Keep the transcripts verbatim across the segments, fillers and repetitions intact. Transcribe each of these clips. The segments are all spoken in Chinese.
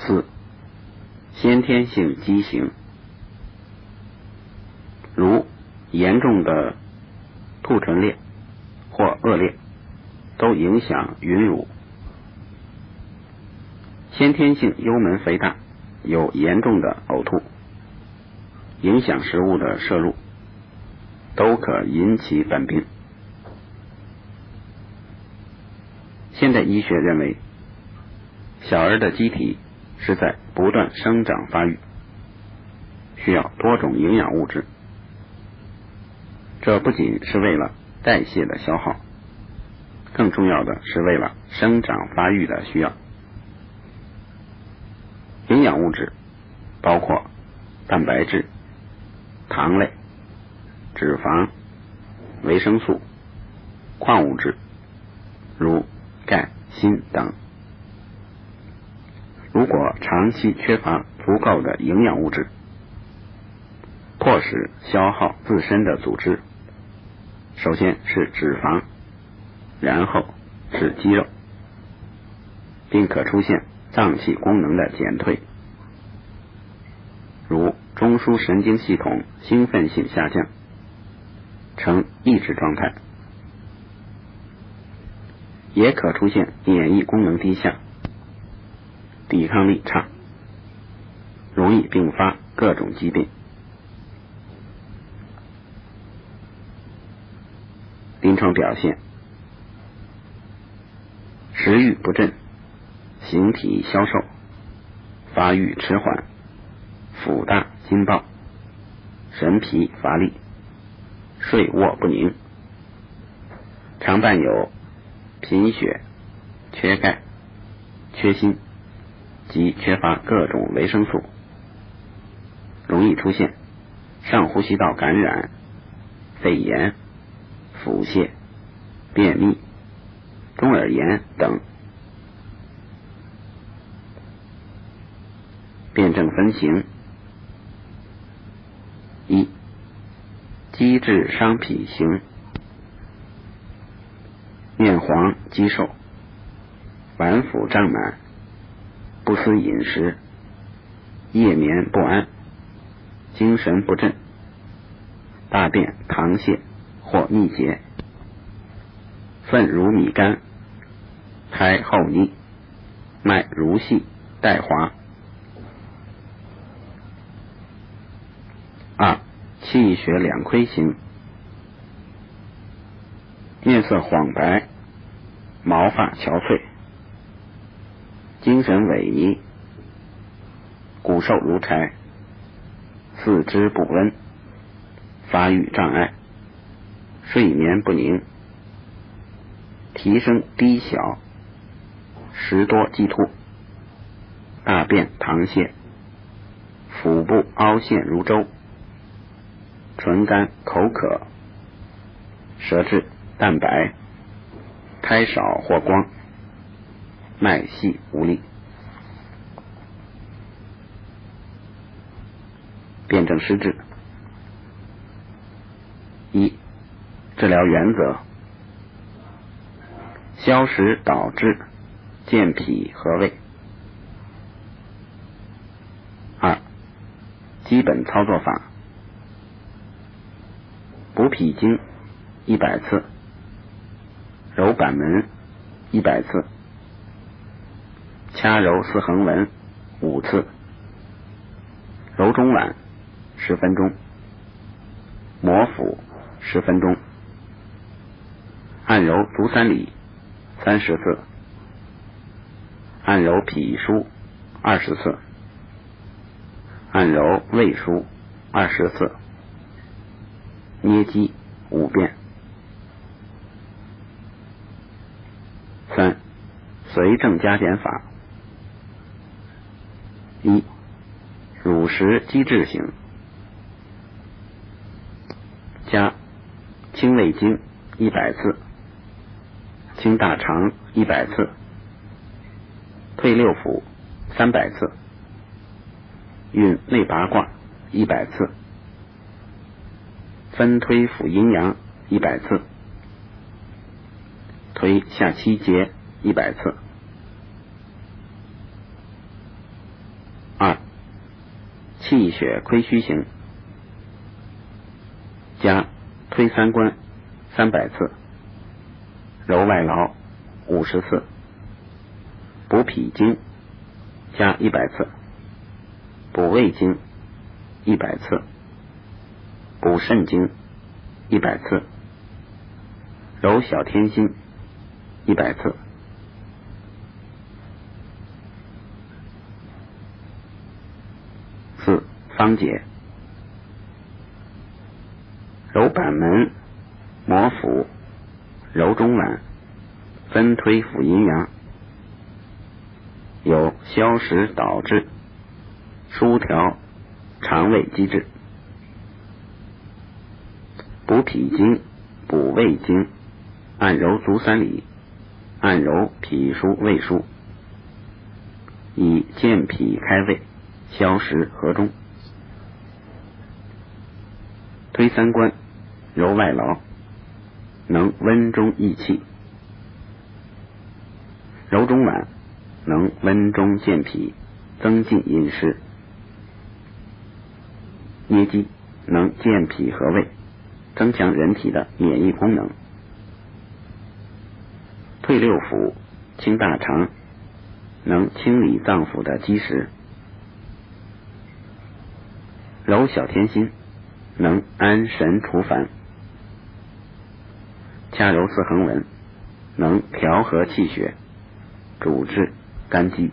四、先天性畸形，如严重的兔唇裂或腭裂，都影响允乳。先天性幽门肥大，有严重的呕吐，影响食物的摄入，都可引起本病。现代医学认为，小儿的机体是在不断生长发育，需要多种营养物质，这不仅是为了代谢的消耗，更重要的是为了生长发育的需要。营养物质包括蛋白质、糖类、脂肪、维生素、矿物质，如钙、锌等。如果长期缺乏足够的营养物质，迫使消耗自身的组织，首先是脂肪，然后是肌肉，并可出现脏器功能的减退，如中枢神经系统兴奋性下降，呈抑制状态，也可出现免疫功能低下，抵抗力差，容易并发各种疾病。临床表现：食欲不振，形体消瘦，发育迟缓，腹大筋暴，神疲乏力，睡卧不宁，常伴有贫血、缺钙、缺锌及缺乏各种维生素，容易出现上呼吸道感染、肺炎、腹泻、便秘、中耳炎等。辨证分型：一、肌质伤脾型，面黄肌瘦，脘腹胀满，不思饮食，夜眠不安，精神不振，大便溏泻或秘结，粪如米干，苔厚腻，脉如细带滑。二、气血两亏型，面色黄白，毛发憔悴，精神萎靡，骨瘦如柴，四肢不温，发育障碍，睡眠不宁，啼声低小，食多忌吐，大便溏泻，腹部凹陷如粥，唇干口渴，舌质淡白，苔少或光，脉细无力。辨证施治：一、治疗原则：消食导滞，健脾和胃。二、基本操作法：补脾经一百次，揉板门一百次，掐揉四横纹五次，揉中脘十分钟，摩腹十分钟，按揉足三里三十次，按揉脾腧二十次，按揉胃腧二十次，捏肌五遍。三、随症加减法：一、乳食机制型，加清胃经一百次，清大肠一百次，退六腑三百次，运内八卦一百次，分推腹阴阳一百次，推下七节一百次。 气血亏虚型，加推三关三百次，揉外劳五十次，补脾经加一百次，补胃经一百次，补肾经一百次，揉小天心一百次。四、方解：揉板门、摩腹、揉中脘，分推腹阴阳，有消食导滞、疏调肠胃机制。补脾经、补胃经，按揉足三里，按揉脾腧、胃腧，以健脾开胃，消食和中。推三关，揉外劳，能温中益气；揉中脘，能温中健脾，增进饮食；捏肌，能健脾和胃，增强人体的免疫功能。退六腑，清大肠，能清理脏腑的积食；揉小天心，能安神除烦；掐揉四横纹，能调和气血，主治肝积。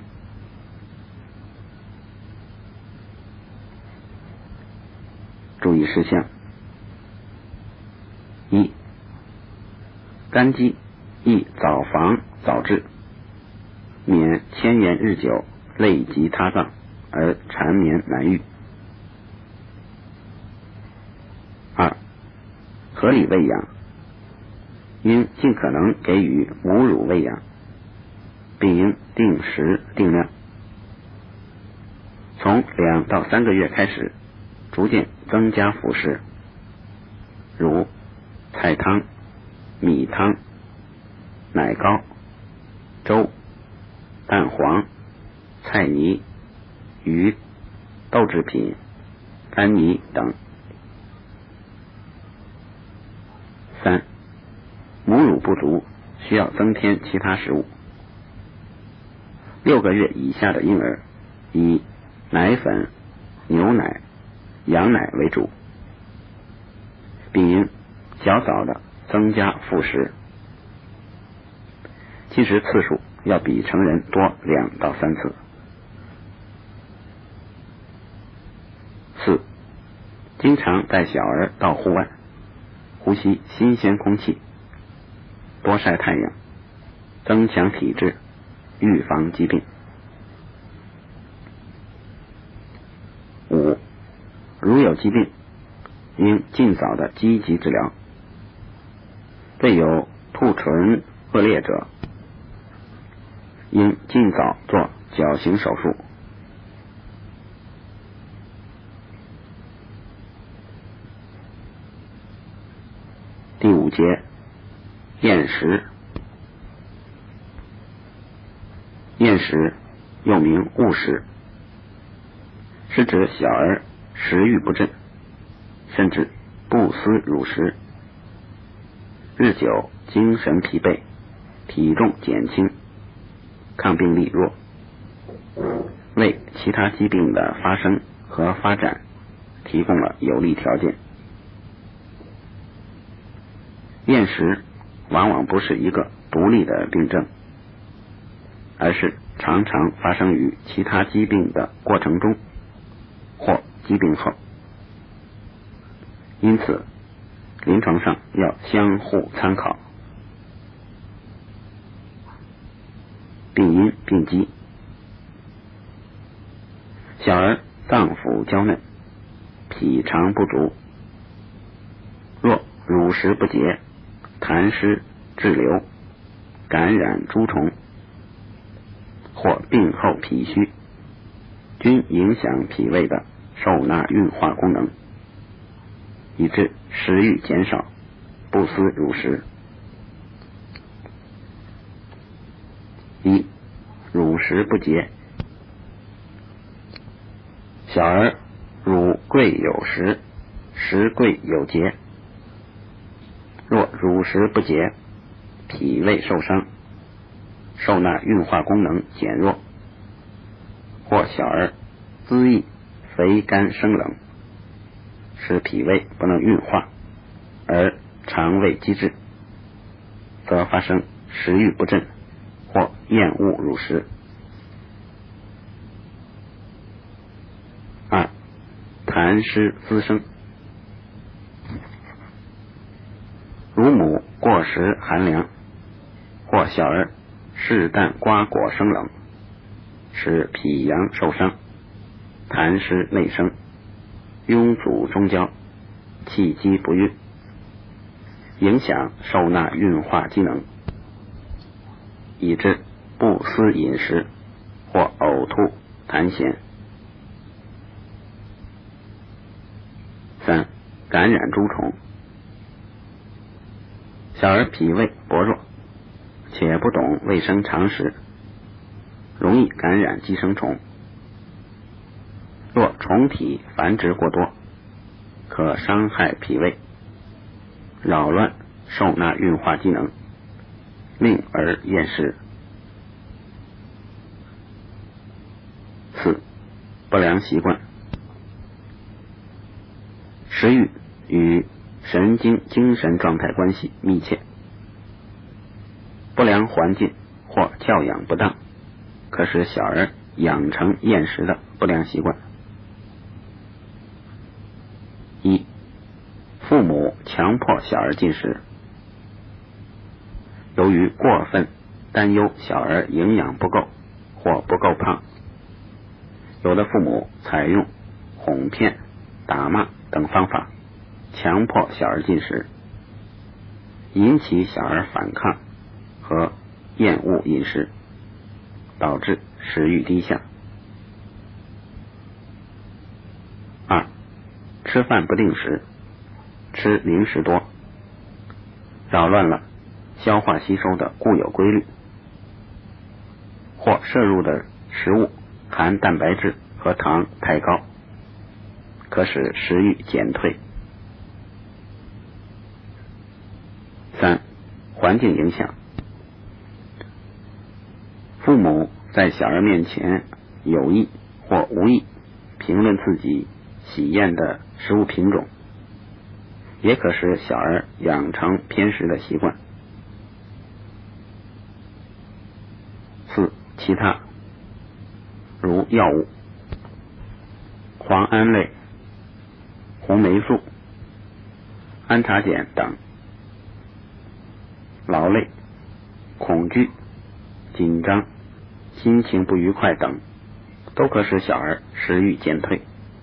注意事项：一、肝积宜早防早治，免千言日久，累及他脏而缠绵难愈。二、合理喂养，应尽可能给予母乳喂养，并应定时定量。从两到三个月开始，逐渐增加辅食，如菜汤、米汤、奶糕、粥、蛋黄、菜泥、鱼、豆制品、干泥等。三、母乳不足，需要增添其他食物。六个月以下的婴儿，以奶粉、牛奶、羊奶为主，并应较早的增加辅食，进食次数要比成人多两到三次。四、经常带小儿到户外，呼吸新鲜空气，多晒太阳，增强体质，预防疾病。五、如有疾病，应尽早的积极治疗，对有兔唇恶劣者，应尽早做矫形手术。第五节，厌食。厌食又名误食，是指小儿食欲不振，甚至不思乳食，日久精神疲惫，体重减轻，抗病力弱，为其他疾病的发生和发展提供了有利条件。厌食往往不是一个独立的病症，而是常常发生于其他疾病的过程中或疾病后，因此临床上要相互参考。病因病机：小儿脏腑娇嫩，脾肠不足，若乳食不洁，痰湿滞留，感染诸虫，或病后脾虚，均影响脾胃的受纳运化功能，以致食欲减少，不思乳食。一、乳食不洁。小儿乳贵有实，实贵有节。若乳实不节，脾胃受伤，受纳运化功能减弱，或小儿滋益肥甘生冷，使脾胃不能运化，而肠胃积滞，则发生食欲不振或厌恶乳食。二、痰湿滋生。乳母过食寒凉，或小儿适旦瓜果生冷，使脾阳受伤，痰湿内生，壅阻中焦，气机不运，影响受纳运化机能，以致不思饮食或呕吐痰涎。三、感染诸虫。小儿脾胃薄弱，且不懂卫生常识，容易感染寄生虫。若虫体繁殖过多，可伤害脾胃，扰乱受纳运化机能，令儿厌食。四、不良习惯。食欲与神经精神状态关系密切，不良环境或教养不当，可使小儿养成厌食的不良习惯。一、父母强迫小儿进食。由于过分担忧小儿营养不够或不够胖，有的父母采用哄骗、打骂等方法强迫小儿进食，引起小儿反抗和厌恶饮食，导致食欲低下。二、吃饭不定时，吃零食多，扰乱了消化吸收的固有规律，或摄入的食物含蛋白质和糖太高，可使食欲减退。三、环境影响。父母在小儿面前有意或无意评论自己喜厌的食物品种，也可使小儿养成偏食的习惯。四、其他，如药物、磺胺类、红霉素、氨茶碱等，劳累、恐惧、紧张、心情不愉快等，都可使小儿食欲减退。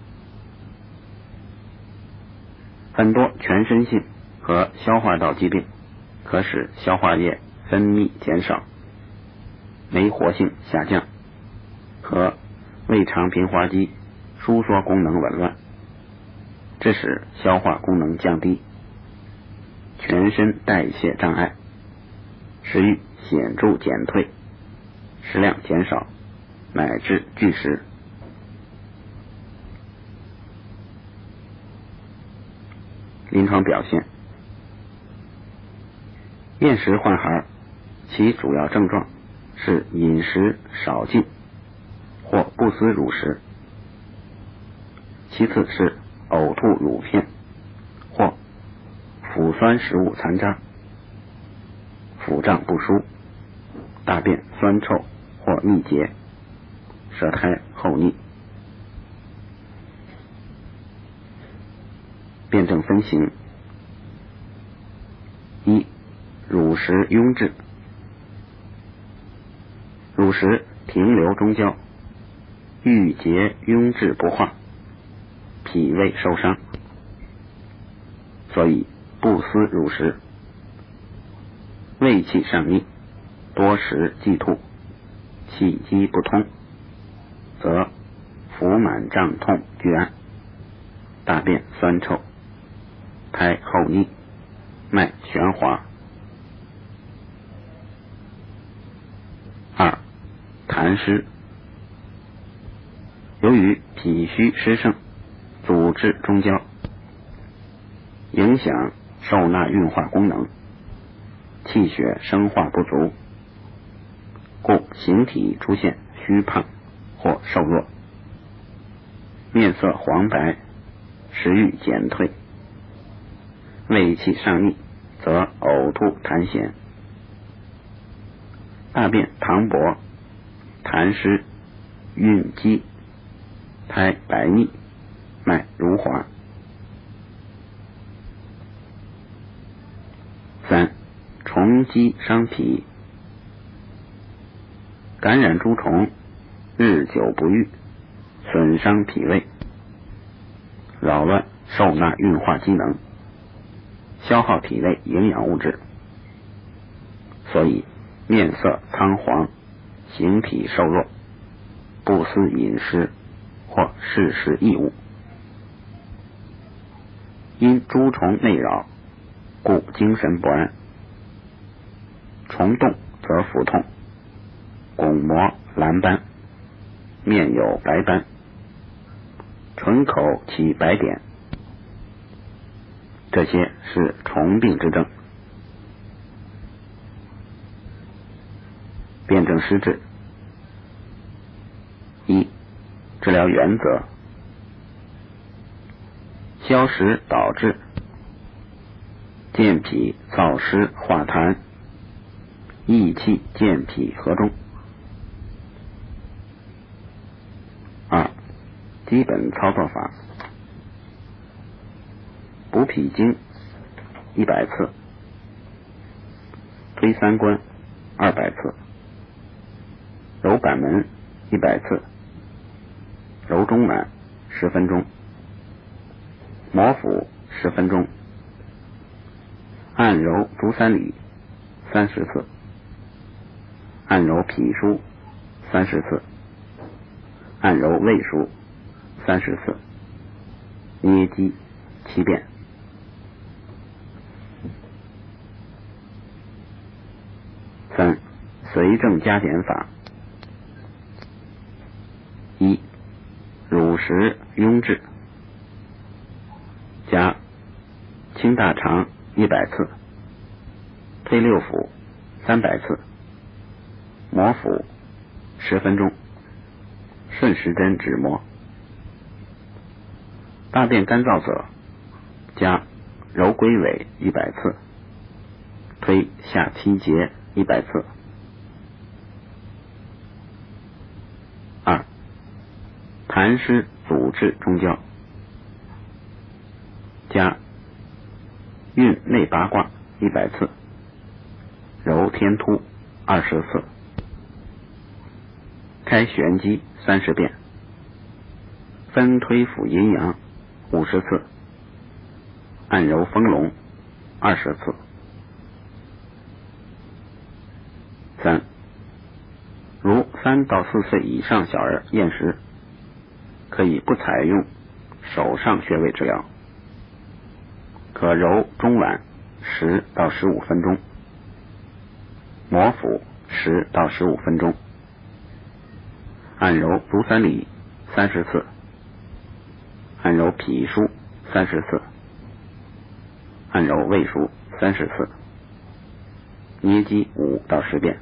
很多全身性和消化道疾病可使消化液分泌减少，酶活性下降，和胃肠平滑肌收缩功能紊乱，致使消化功能降低，全身代谢障碍，食欲显著减退，食量减少，乃至拒食。临床表现。厌食患孩其主要症状是饮食少进或不思乳食，其次是呕吐乳片或腐酸食物残渣，腹胀不舒，大便酸臭或腻结，舌苔厚腻。辨证分型。一、乳食壅滞。乳食停留中焦，郁结壅滞不化，脾胃受伤，所以不思乳食，胃气上逆，多食忌吐，气机不通，则腹满胀痛拒安，大便酸臭，苔厚腻，脉弦滑。二、痰湿。由于脾虚湿盛， 阻滞中焦，影响受纳运化功能，气血生化不足，故形体出现虚胖或瘦弱，面色黄白，食欲减退，胃气上逆，则呕吐痰涎，大便溏薄，痰湿，蕴积，苔白腻，脉如滑。三、虫积伤脾，感染诸虫，日久不愈，损伤脾胃，扰乱受纳运化机能，消耗体内营养物质，所以面色苍黄，形体瘦弱，不思饮食或嗜食异物。因诸虫内扰，故精神不安，虫动则腹痛，巩膜蓝斑，面有白斑，唇口起白点，这些是虫病之症。辨证施治。一、治疗原则：消食导滞，健脾燥湿化痰，益气健脾和中。二、基本操作法：补脾经一百次，推三关二百次，揉板门一百次，揉中脘十分钟，摩腹十分钟，按揉足三里三十次，按揉脾腧三十次，按揉胃腧三十次，捏肌七遍。三、随症加减法：一、乳食壅滞，加清大肠一百次，推六腑三百次，摩腹十分钟，顺时针指摩。大便干燥者，加揉龟尾一百次，推下七节一百次。二、痰湿阻滞中焦，加运内八卦一百次，揉天突二十次，开玄机三十遍，分推腹阴阳五十次，按揉丰隆二十次。三、如三到四岁以上小儿厌食，可以不采用手上穴位治疗，可揉中脘十到十五分钟，摩腹十到十五分钟，按揉足三里三十次，按揉脾腧三十次，按揉胃腧三十次，捏肌五到十遍，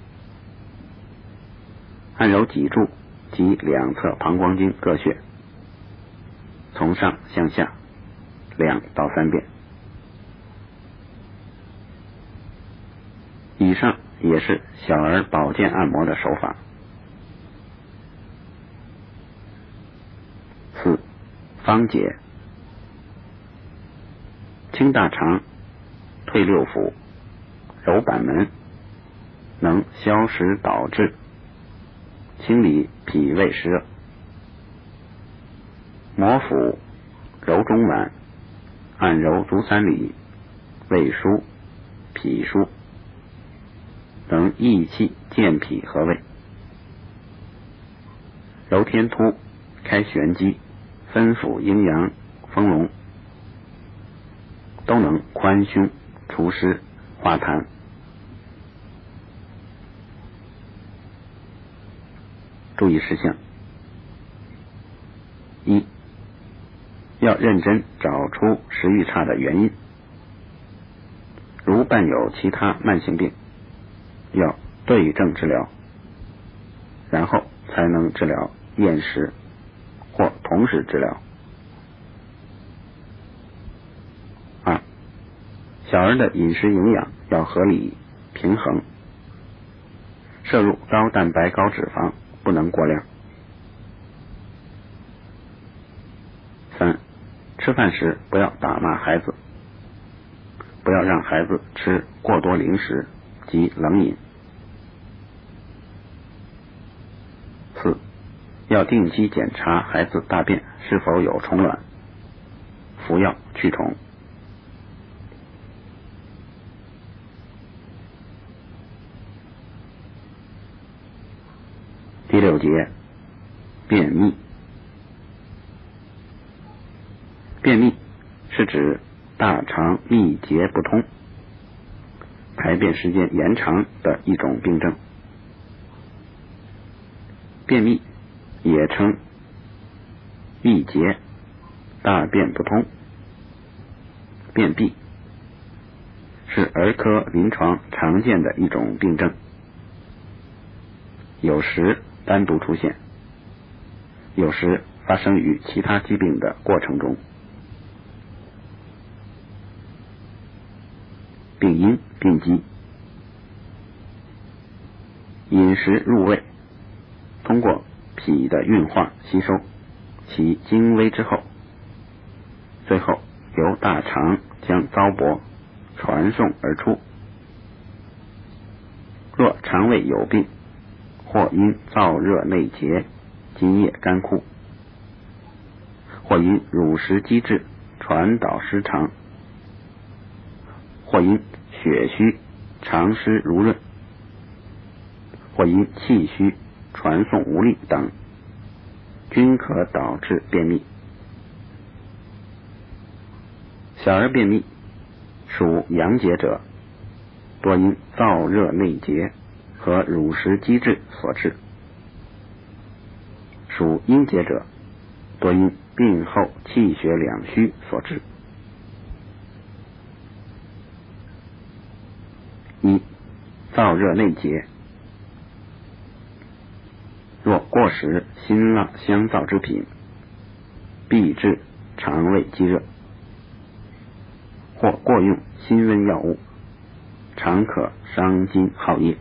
按揉脊柱及两侧膀胱经各穴，从上向下两到三遍。以上也是小儿保健按摩的手法。四、方解：清大肠，退六腑，揉板门，能消食导滞，清理脾胃湿热。摩腹，揉中脘，按揉足三里、胃腧、脾腧，能益气健脾和胃。揉天突，开玄机，分腑阴阳，丰隆，都能宽胸除湿化痰。注意事项：一、 要认真找出食欲差的原因。如伴有其他慢性病，要对症治疗，然后才能治疗厌食或同时治疗。二、小儿的饮食营养要合理平衡，摄入高蛋白高脂肪不能过量。三、吃饭时不要打骂孩子，不要让孩子吃过多零食及冷饮。四、要定期检查孩子大便是否有虫卵，服药去虫。第六节，便秘。便秘是指大肠秘结不通，排便时间延长的一种病症。便秘也称秘结、大便不通、便秘，是儿科临床常见的一种病症，有时单独出现，有时发生于其他疾病的过程中。病因病机，饮食入胃，通过脾的运化吸收其精微之后，最后由大肠将糟粕传送而出。若肠胃有病，或因燥热内结，津液干枯，或因乳食积滞传导失常，或因血虚肠湿濡润，或因气虚传送无力等，均可导致便秘。小儿便秘属阳结者，多因燥热内结和乳食积滞所致；属阴结者，多因病后气血两虚所致。一、燥热内结。若过食辛辣香燥之品，必致肠胃积热；或过用辛温药物，常可伤津耗液；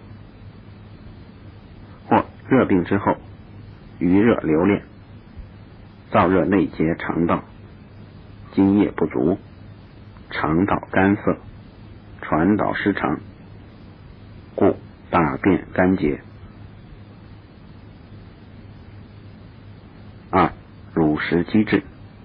或热病之后余热留恋，燥热内结肠道，津液不足，肠道干涩，传导失常，故大便干结。二、乳食积滞。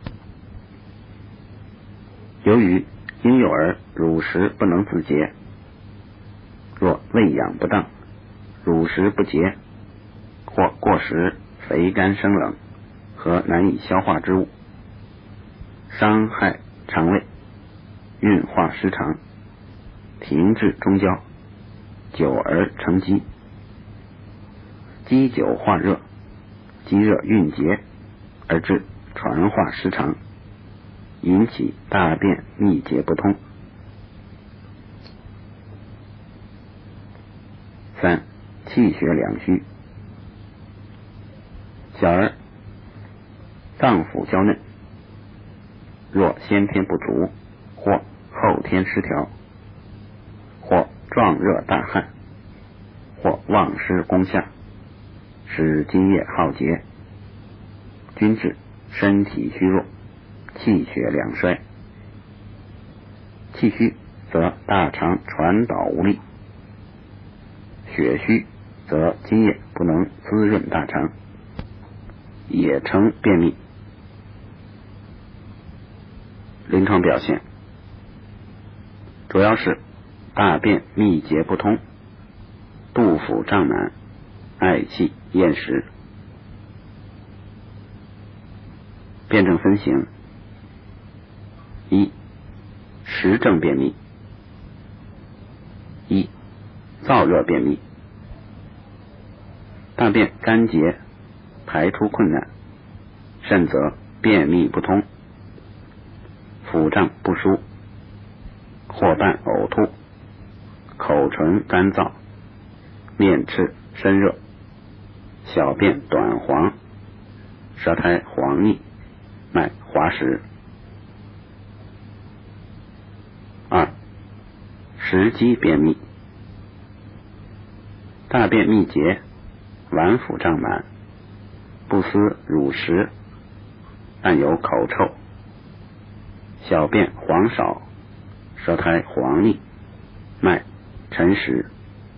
由于婴幼儿乳食不能自洁，若喂养不当，乳食不洁，或过食肥甘生冷和难以消化之物，伤害肠胃，运化失常，停滞中焦，久而成积，积久化热，积热蕴结，而致传化失常，引起大便秘结不通。三、气血两虚。小儿脏腑娇嫩，若先天不足，或后天失调，或壮热大汗，或忘失攻下，使津液耗竭，均致身体虚弱，气血两衰。气虚则大肠传导无力，血虚则津液不能滋润大肠，也称便秘。临床表现主要是大便秘结不通，肚腹胀满，嗳气厌食。辨证分型：一、实证便秘。一、燥热便秘。大便干结，排出困难，甚则便秘不通， 腹胀不舒，或伴呕吐，口唇干燥，面赤身热，小便短黄，舌苔黄腻，脉滑实。二、食积便秘。大便秘结，脘腹胀满，不思乳食，但有口臭，小便黄少，舌苔黄腻，脉沉实。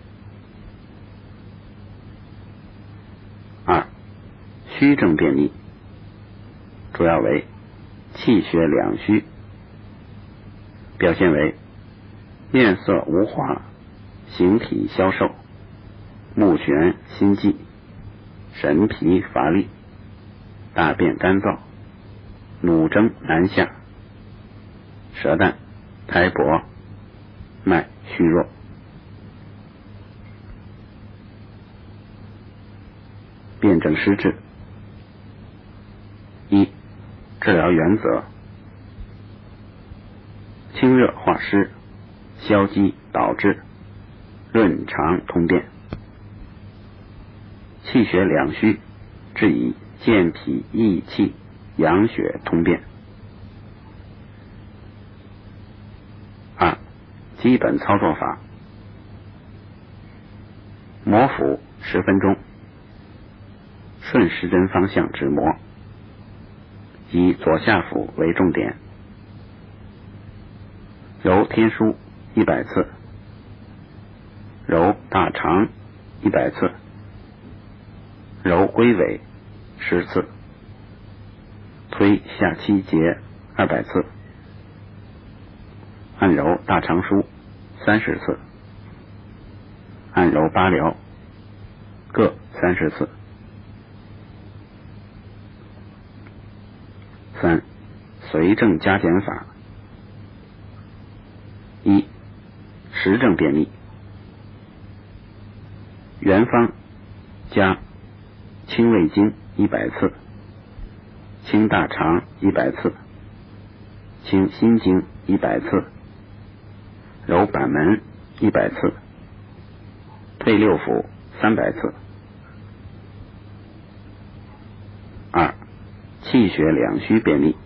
二、虚症便秘，主要为气血两虚，表现为面色无华，形体消瘦，目眩心悸，神疲乏力，大便干燥，努蒸难下，舌淡苔薄，脉虚弱。辨证施治。一、治疗原则：清热化湿，消积导滞，润肠通便。气血两虚，治以健脾益气，养血通便。二、基本操作法：摩腹十分钟，顺时针方向指摩，以左下腹为重点，揉天枢一百次，揉大肠一百次，揉龟尾十次，推下七节二百次，按揉大肠腧三十次，按揉八髎各三十次。三、随症加减法。一、实症便秘。原方加清胃经一百次，清大肠一百次，清心经一百次，揉板门一百次，退六腑三百次。二、气血两虚便秘。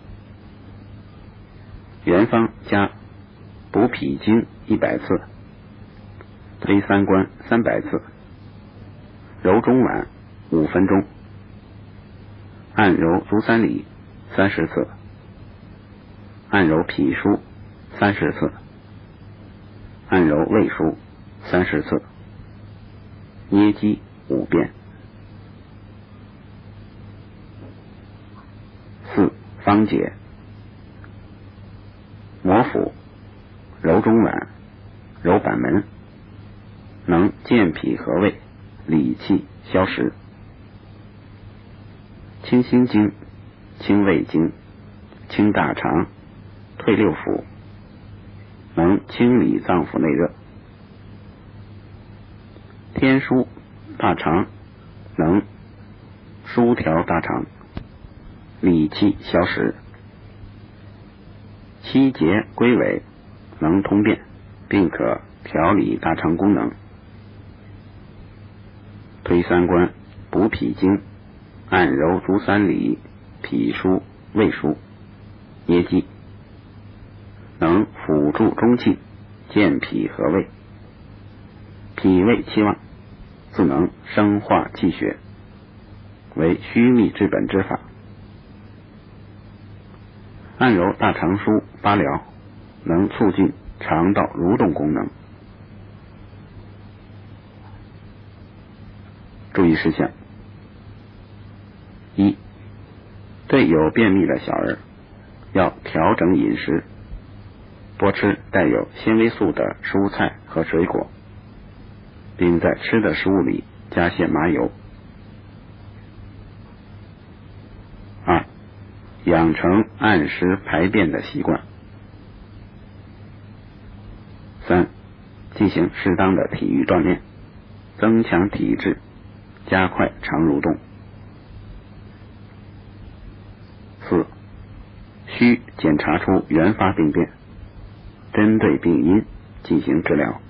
原方加补脾经一百次，推三关三百次，揉中脘五分钟，按揉足三里三十次，按揉脾腧三十次，按揉胃腧三十次，捏肌五遍。四、方解：摩腹，揉中脘，揉板门，能健脾和胃，理气消食。清心经、清胃经、清大肠，退六腑，能清理脏腑内热。天枢大肠，能疏调大肠，理气消食。七节龟尾，能通便，并可调理大肠功能。推三关，补脾经，按揉足三里、脾腧、胃腧，捏肌，能辅助中气，健脾和胃。脾胃气旺，自能生化气血，为虚秘治本之法。按揉大肠腧、八髎，能促进肠道蠕动功能。注意事项：一、对有便秘的小儿，要调整饮食，多吃带有纤维素的蔬菜和水果，并在吃的食物里加些麻油。二、养成按时排便的习惯。三、进行适当的体育锻炼，增强体质，加快肠蠕动。四、 需检查出原发病变，针对病因进行治疗。